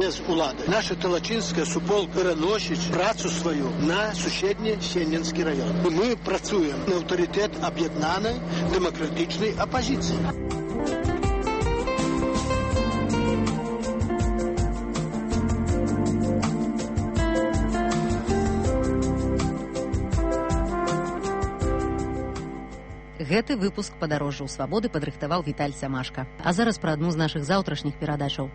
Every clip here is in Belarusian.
без улады. Наша Талачинская суполка переносит працу свою на сусідній Сеннинский район. І ми працюємо на авторитет об'єднаної демократичної опозиції. Гэты выпуск «Падарожжаў свабоды» падрыхтаваў Віталь Сямашка. А зараз пра адну з нашых заўтрашніх перадачаў.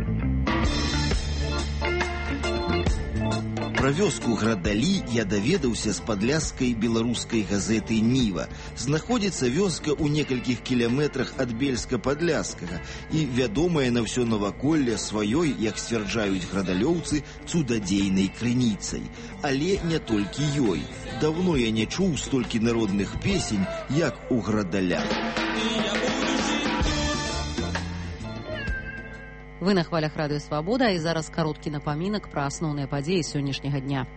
Пра вёску Градалі я даведаўся з падляшскай беларускай газеты «Ніва». Знаходзіцца вёска ў некалькіх кіляметрах ад Бельска-Падляшскага і вядомая на ўсё наваколле сваёй, як сцвярджаюць градалёўцы, цудадзейнай крыніцай. Але не толькі ёй. Давно я не чуў столькі народных песень, як у Градаля. Вы на хвалях радыё «Свабода», і зараз кароткі напамінак пра асноўныя падзеі сённяшняга дня.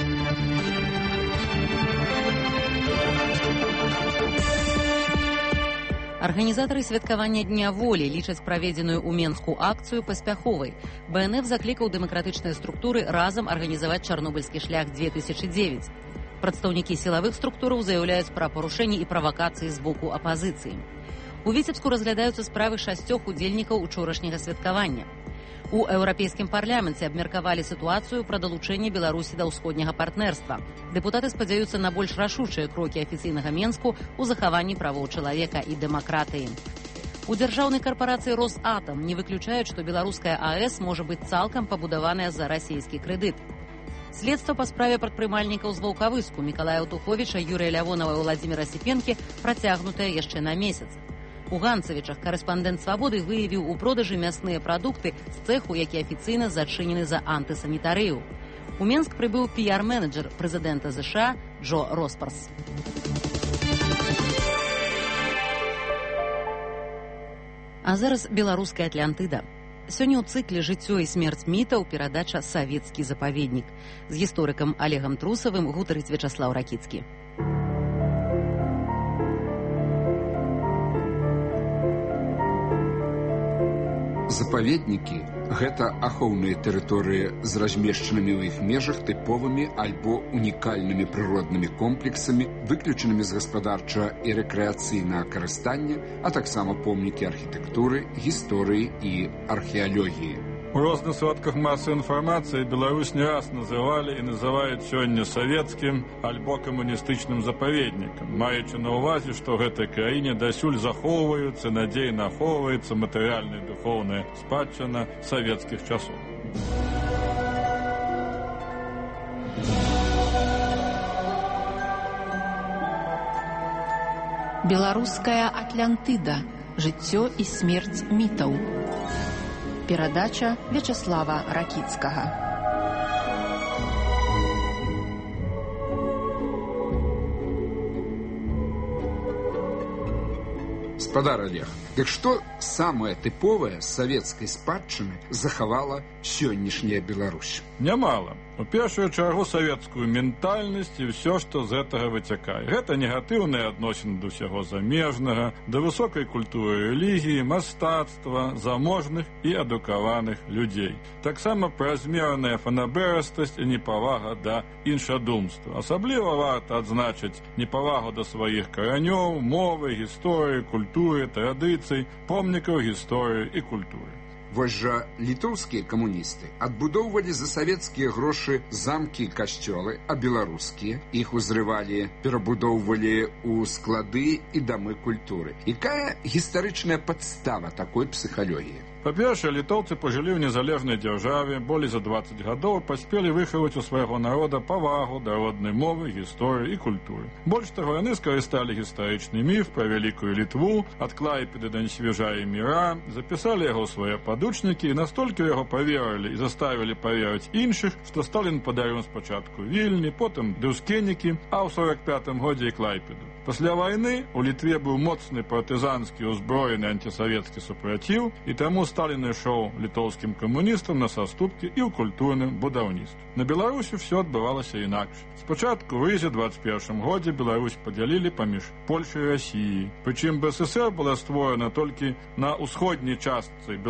Арганізатары святкавання Дня волі лічаць праведзеную ў Менску акцыю паспяховай. БНФ заклікаў дэмакратычныя структуры разам арганізаваць чарнобыльскі шлях 2009. Прадстаўнікі сілавых структураў заяўляюць пра парушэнні і правакацыі з боку апазіцыі. У Віцебску разглядаюцца справы 6 удзельнікаў учорашняга святкавання. У Еўрапейскім парламенце абмеркавалі сітуацыю пра далучэнне Беларусі да ўсходняга партнерства. Дэпутаты спадзяюцца на больш рашучыя крокі афіцыйнага Менску ў захаванні правоў чалавека і дэмакратыі. У дзяржаўнай карпорацыі «Росатам» не выключаюць, што беларуская АЭС можа быць цалкам пабудаваная за расійскі крэдыт. Следства па справе прадпрымальнікаў з Ваўкавыску Мікалая Туховіча, Юрыя Лявонава і Владзіміра Сіпенкі працягнутая яшчэ на месяц. У Ганцавічах карэспандэнт «Свабоды» выявіў у продажы мясныя прадукты з цэху, які афіцыйна зачынены за антысанітарыю. У Менск прыбыў піяр-менеджер прэзідэнта ЗША Джо Роспарс. А зараз беларуская Атлантыда. Сёння ў цыкле «Жыццё і смерць мітаў» перадача «Савецкі запаведнік». З гісторыкам Олегам Трусавым гутарыць Вячаслаў Ракіцкі. Запаведнікі – гэта ахоўныя тэрыторыі з размешчанымі ў іх межах тыповымі альбо унікальнымі прыроднымі комплексамі, выключанымі з гаспадарчага і рэкрэацыйнага карыстання, а таксама помнікі архітэктуры, гісторыі і археалогіі. У розных сродках масавай інфармацыі Беларусь не раз называлі і называюць сёння савецкім альбо камуністычным запаведнікам, маючы на ўвазе, што ў гэтай краіне дасюль захоўваюцца, надзейна ахоўваецца матэрыяльная і духоўная спадчына савецкіх часоў. Беларуская Атлантыда. Жыццё і смерць мітаў. Перадача Вячаслава Ракіцкага. Спадар Олег, дык што самае тыповае з савецкай спадчыны захавала сённяшняя Беларусь? Нямала. У першую чаргу савецкую ментальнасць і ўсё, што з гэтага выцякае. Гэта негатыўныя адносіны да ўсяго замежнага, да высокай культуры рэлігіі, мастацтва, заможных і адукаваных людзей. Таксама празмерная фанабэрастасць і непавага да іншадумства. Асабліва варта адзначыць непавагу да сваіх каранёў, мовы, гісторыі, культуры, традыцый, помнікаў гісторыі і культуры. Вось жа літоўскія камуністы адбудоўвалі за савецкія грошы замкі і касцёлы, а беларускія іх узрывалі, перабудоўвалі ў склады і дамы культуры. Якая гістарычная падстава такой псіхалогіі? Па-першае, літоўцы пажылі ў незалежнай дзяржаве болей за 20 гадоў, паспелі выхаваць у свайго народа павагу да роднай мовы, гісторыі і культуры. Больш таго, яны скарысталі гістарычны міф пра вялікую Літву, ад Клайпеды да Несвежа і Міра, запісалі яго ў свае падручнікі і настолькі яго паверылі і заставілі паверыць іншых, што Сталін падарыў спачатку Вільні, потым Дыўскенікі, а ў 45-м годзе і Клайпеду. Пасля вайны у Літве быў моцны партызанскі узброены антисавецкі супраціў, і таму Сталін ішоў літоўскім камуністам на саступкі і ў культурным будаўніцтве. На Беларусі ўсё адбывалася інакш. Спачатку ў рызе 21 годзе Беларусь падзялілі паміж Польшай і Расіяй. Прычым БССР была створана толькі на ўсходняй частцы беларускай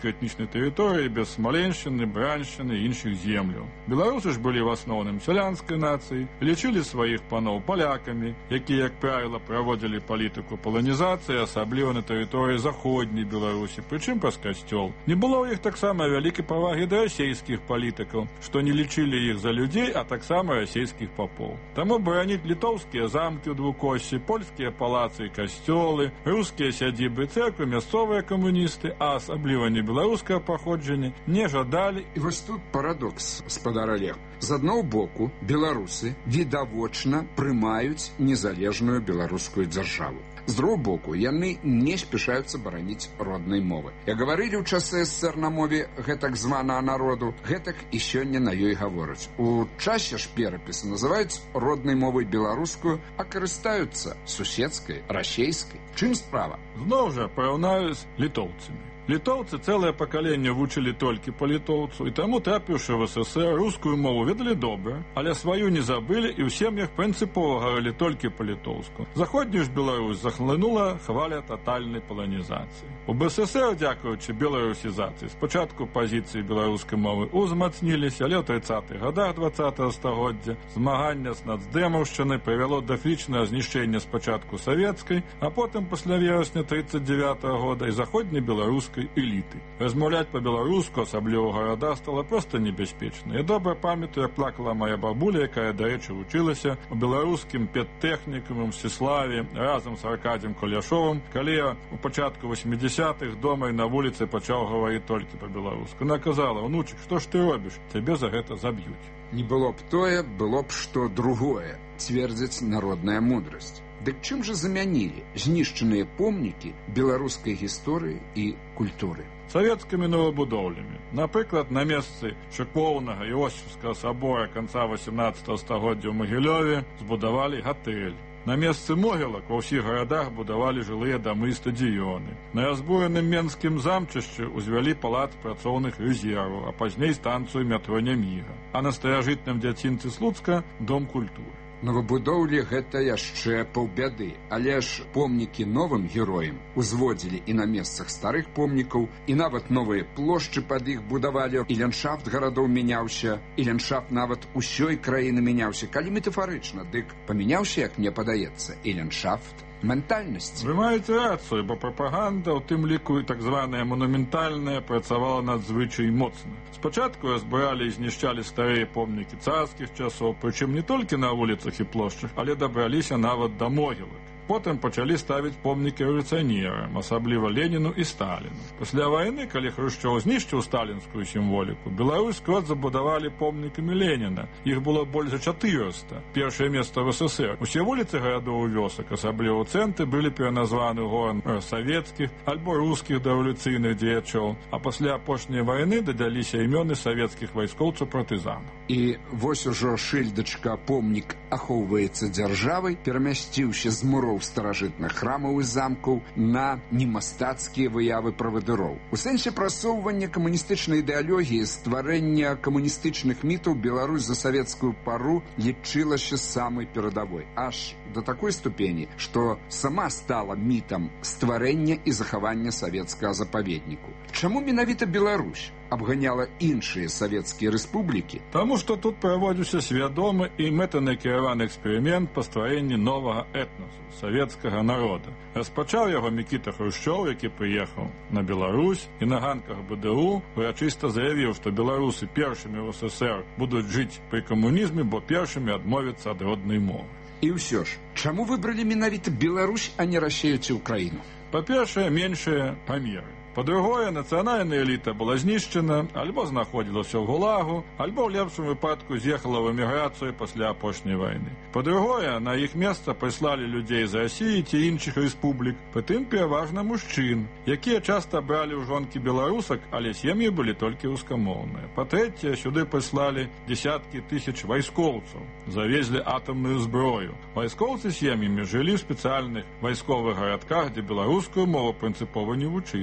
беларускай этнічнай тэрыторыі без Смаленшчыны, Браншчыны і іншых земляў. Беларусы ж былі в асноўным сялянскай нацыяй, лічылі сваіх паноў палякамі, якія, як правіла, праводзілі палітыку паланізацыі, асабліва на тэрыторыі заходняй Беларусі, прычым праз касцёл. Не было ў іх таксама вялікай павагі да расейскіх палітыкаў, што не лічылі іх за людзей, а таксама расейскіх папоў. Таму бараніць літоўскія замкі ў двукоссі, польскія палацы і касцёлы, рускія сядзібы цэрквы мясцовыя камуністы, а асабліва не беларускае паходжанне, не жадалі. І вось тут парадокс, спадар Олег. З аднаго боку, беларусы відавочна прымаюць незалежную беларускую дзяржаву. З другого боку, яны не спяшаюцца бараніць роднай мовы. Як гаварылі ў часы СССР на мове гэтак званага народу, гэтак і сёння на ёй гавораць. У часе ж перапісу называюць роднай мовай беларускую, а карыстаюцца суседскай, расейскай. Чым справа? Зноў жа параўнаю з літоўцамі. Літоўцы цэлае пакаленне вучылі толькі па-літоўцу, і таму, трапіўшы в СССР, рускую мову ведалі добра, але сваю не забылі і ў сем'ях прынцыпова гаварылі толькі па-літоўску. Заходнюю ж Беларусь захлынула хваля татальнай паланізацыі. У БССР, дзякуючы беларусізацыі, спачатку пазіцыі беларускай мовы узмацніліся, але ў 30-х гадах 20-го стагоддзя змагання з нацдэмаўшчынай прывяло да фізічнага знішчэння спачатку савецкай, а потым пасля верасня 39-го года і заходняй беларускай эліты. Размаўляць па-беларуску, асабліва ў гарадах, стала проста небяспечна. Я добра памятаю, як плакала моя бабуля, якая, дарэчы, вучылася у беларускім педтэхнікуму Мсціславе разам з Аркадзем Куляшовым, калі я у пачатку 80-х дома і на вуліцы пачаў гаварыць толькі па-беларуску. Она казала: «Унучык, што ж ты робіш? Цябе за гэта заб'юць». Не было б тое, было б што другое, цвердзіць народная мудрасць. Дык чым жа замянілі знішчаныя помнікі беларускай гісторыі і культуры? Савецкімі новабудоўлямі. Напрыклад, на месцы шыкоўнага Іосіфскага сабора канца 18 стагоддзя ў Магілёве збудавалі гатэль. На месцы могілак ва ўсіх гарадах будавалі жылыя дамы і стадыёны. На разбураным менскім замчышчы ўзвялі палац працоўных рэзерваў, а пазней станцыю метро Няміга. А на старажытным дзядзінцы Слуцка дом культуры. Новабудоўлі гэта яшчэ паўбяды, але ж помнікі новым героям узводзілі і на месцах старых помнікаў, і нават новыя плошчы пад іх будавалі, і ландшафт гарадоў мяняўся, і ландшафт нават усёй краіны мяняўся. Калі метафарычна, дык памяняўся, як мне падаецца, і ландшафт ментальнасць. Вы маеце рацыю, бо прапаганда, у тым ліку і так званая манументальная, працавала надзвычай моцна. Спачатку разбуралі і знішчалі старыя помнікі царскіх часоў, прычым не толькі на вуліцах і плошчах, але дабраліся нават да могілак. Потым пачалі ставіць помнікі рэвалюцыянерам, асабліва Леніну і Сталіну. Пасля вайны, калі Хрушчоў знішчыў сталінскую сімволіку, Беларусь скрозь забудавалі помнікамі Леніна. Іх было больш за 400. Першае месца в СССР. Усе вуліцы гарадоў і вёсак, асабліва ў цэнтры, былі пераназваны горам савецкіх альбо рускіх рэвалюцыйных дзеячоў, а пасля апошняй вайны дадаліся імёны савецкіх вайскоўцаў-партызанаў. І вось ужо шыльдачка «Помнік ахоўваецца дзяржавай» перамясціўся з муроў старажытных храмаў і замкаў на немастацкія выявы правадыроў. У сэнсе прасоўвання камуністычнай ідэалогіі, стварэння камуністычных мітаў Беларусь за савецкую пару лічылася самай перадавой, аж да такой ступені, што сама стала мітам стварэння і захавання савецкага запаведніку. Чаму менавіта Беларусь абганяла іншыя савецкія рэспублікі? Таму што тут праводзіўся свядомы і мэтанакіраваны эксперымент па стварэнні новага этносу, савецкага народа. Распачаў яго Мікіта Хрушчоў, які прыехаў на Беларусь і на ганках БДУ урачыста заявіў, што беларусы першымі ў СССР будуць жыць пры камунізме, бо першымі адмовяцца ад роднай мовы. І ўсё ж, чаму выбралі менавіта Беларусь, а не Расію ці Украіну? Па-першае, меншыя памеры. Па-другое, нацыянальная эліта была знішчана, альбо знаходзілася ў ГУЛАГу, альбо ў лепшым выпадку з'ехала ў эміграцыю пасля апошняй вайны. Па-другое, на іх месца прыслалі людзей з Расіі ці іншых рэспублік, прытым пераважна мужчын, якія часта бралі ў жонкі беларусак, але сем'і былі толькі рускамоўныя. Па-трэцяе, сюды прыслалі дзесяткі тысяч вайскоўцаў, завезлі атамную зброю. Вайскоўцы сем'ямі жылі ў спецыяльных вайсковых гарадках, дзе беларускую мову прынцыпова не вучылі. І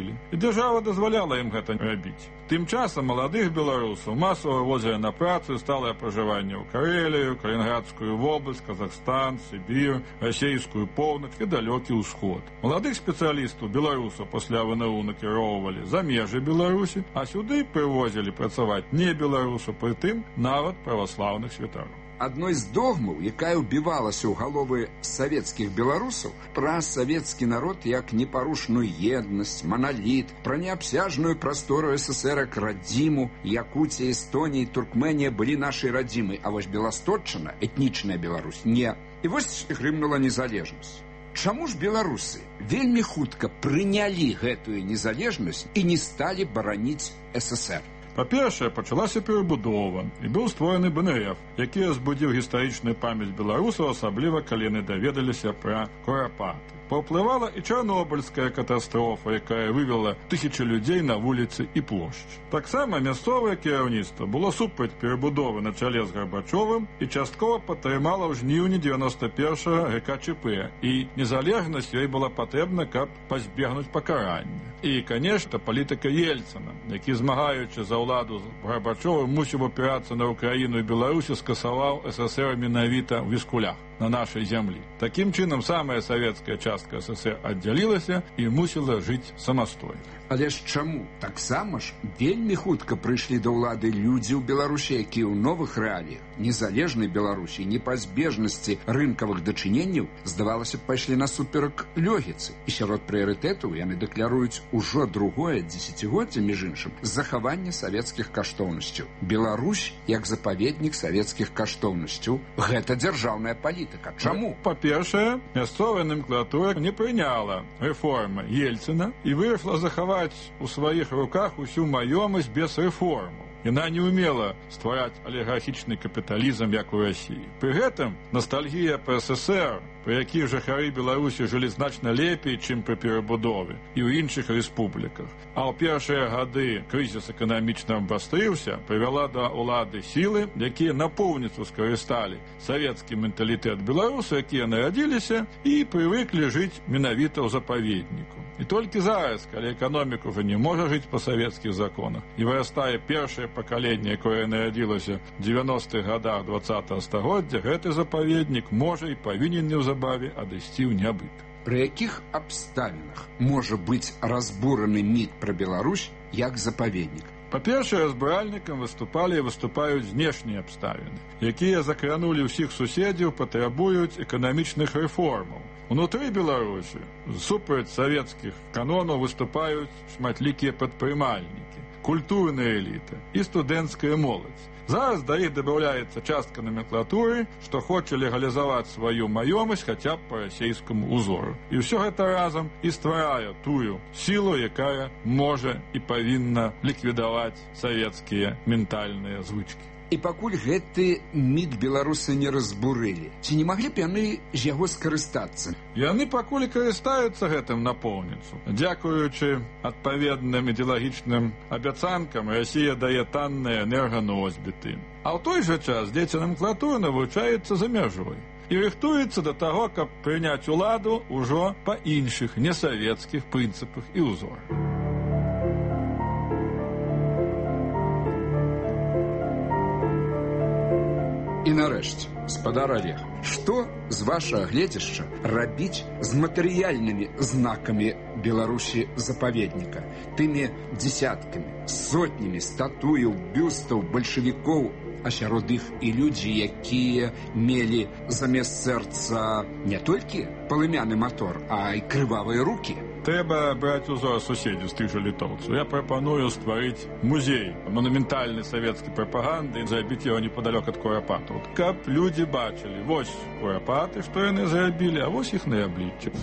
дзяржава дазваляла ім гэта рабіць. Тым часам маладых беларусаў масава возілі на працу сталае пражыванне ў Карэлію, Калінінградскую вобласць, Казахстан, Сібір, расійскую поўнач і далёкі ўсход. Маладых спецыялістаў беларусаў пасля ВНУ накіроўвалі за межы Беларусі, а сюды прывозілі працаваць не беларусаў, прытым нават праваслаўных святароў. Адной з догмаў, якая ўбівалася ў галовы савецкіх беларусаў, пра савецкі народ як непарушную еднасць, маналіт, пра неабсяжную прастору СССР як радзіму, Якуція, Эстонія, Туркменія былі нашай радзімай, а вось Беластотчына, этнічная Беларусь, не. І вось грымнула незалежнасць. Чаму ж беларусы вельмі хутка прынялі гэтую незалежнасць і не сталі бараніць СССР? Па-першае, пачалася перабудова, і быў створаны БНР, які разбудзіў гістарычную памяць беларусаў, асабліва калі яны даведаліся пра Курапаты. Паўплывала і Чарнобыльская катастрофа, якая вывела тысячы людзей на вуліцы і плошчы. Таксама мясцовае кіраўніцтва было супраць перабудовы на чале з Гарбачовым і часткова падтрымала ў жніўні 91-го ГКЧП, і незалежнасць ёй была патрэбна, каб пазбегнуць пакарання. І, канешне, палітыка Ельцына, які, змагаючы за ўладу Гарбачова, мусіў апірацца на Украіну і Беларусі, скасаваў СССР менавіта ў Віскулях, на нашай зямлі. Такім чынам, самая савецкая частка СССР аддзялілася і мусіла жыць самастойна. Але ж чаму? Таксама ж вельмі хутка прыйшлі да ўлады людзі ў Беларусі, якія ў новых рэаліях незалежнай Беларусі, непазбежнасці рынкавых дачыненняў, здавалася б, пайшлі насуперак лёгіцы. І сярод прыярытэтаў яны дэкляруюць ужо другое дзесяцігоддзе, між іншым, захаванне савецкіх каштоўнасцяў. Беларусь, як запаведнік савецкіх каштоўнасцяў, гэта дзяржаўная палітыка. Чаму? Па-першае, мясцовая номенклатура не прыняла рэформы Ельцына і вырашыла захаваць у сваіх руках усю маёмасць без рэформаў. Яна не ўмела ствараць алігархічны капіталізм, як у Расіі. Пры гэтым ностальгія па СССР, пры якіх жыхары Беларусі жылі значна лепей, чым пры перабудове, і ў іншых рэспубліках. А ў першыя гады крызіс эканамічна абвастрыўся, прывяла да ўлады сілы, якія напоўніцу скарысталі савецкі менталітэт беларусаў, якія нарадзіліся і прывыклі жыць менавіта ў запаведніку. І толькі зараз, калі эканоміка ўжо не можа жыць па савецкіх законах, і вырастае першае пакаленне, якое нарадзілася ў 90-х гадах 20-го стагоддзя, гэты запаведнік можа і павінен неўзабаве адысці ў нябыт. Пры якіх абставінах можа быць разбураны міт пра Беларусь як запаведнік? Па-першае, разбуральнікам выступалі і выступаюць знешнія абставіны, якія закранулі ўсіх суседзяў, патрабуюць эканамічных рэформаў. Унутры Беларусі супраць савецкіх канонаў выступаюць шматлікія прадпрымальнікі, культурная эліта і студэнцкая моладзь. Зараз да іх дабаўляецца частка номенклатуры, што хоча легалізаваць сваю маёмасць хаця б па расейскаму ўзору. І ўсё гэта разам і стварае тую сілу, якая можа і павінна ліквідаваць савецкія ментальныя звычкі. І пакуль гэты міт беларусы не разбурылі, ці не маглі б яны з яго скарыстацца? Яны пакуль карыстаюцца гэтым напоўніцу. Дзякуючы адпаведным ідэалагічным абяцанкам, Расія дае танныя энерганосьбіты. А ў той жа час дзеці номенклатуры навучаюцца за мяжой і рыхтуецца да таго, каб прыняць уладу ўжо па іншых несавецкіх прынцыпах і ўзорах. І нарэшце, спадар Олег, што з вашага гледзяшча рабіць з матэрыяльнымі знакамі Беларусі запаведніка, тымі дзесяткамі, сотнямі статуяў, бюстаў бальшавікоў, а сярод іх і людзі, якія мелі замест сэрца не толькі палымяны матор, а і крывавыя рукі? Трэба браць узор суседзяў з тых жа літоўцаў. Я прапаную стварыць музей манументальнай савецкай прапаганды і зрабіць яго непадалёк ад Курапатаў, каб людзі бачылі, вось Курапаты, што яны зрабілі, а вось іхныя абліччы.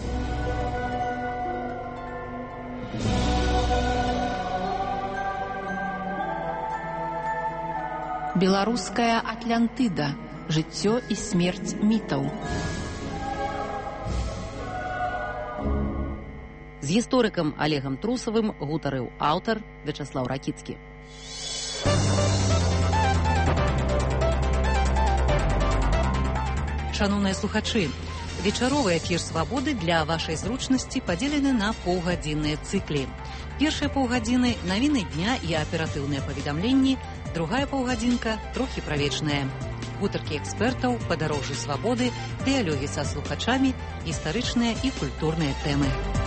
Беларуская Атлантыда. Жыццё і смерць мітаў. З гісторыкам Олегам Трусавым гутарыў аўтар Вячаслаў Ракіцкі. Шаноўныя слухачы, вечаровы эфір «Свабоды» для вашай зручнасці падзелены на паўгадзінныя цыклі. Першыя паўгадзіны навіны дня і аператыўныя паведамленні, другая паўгадзінка трохі правечная. Гутаркі экспертаў, падарожжы свабоды, дыялогі са слухачамі, гістарычныя і культурныя тэмы.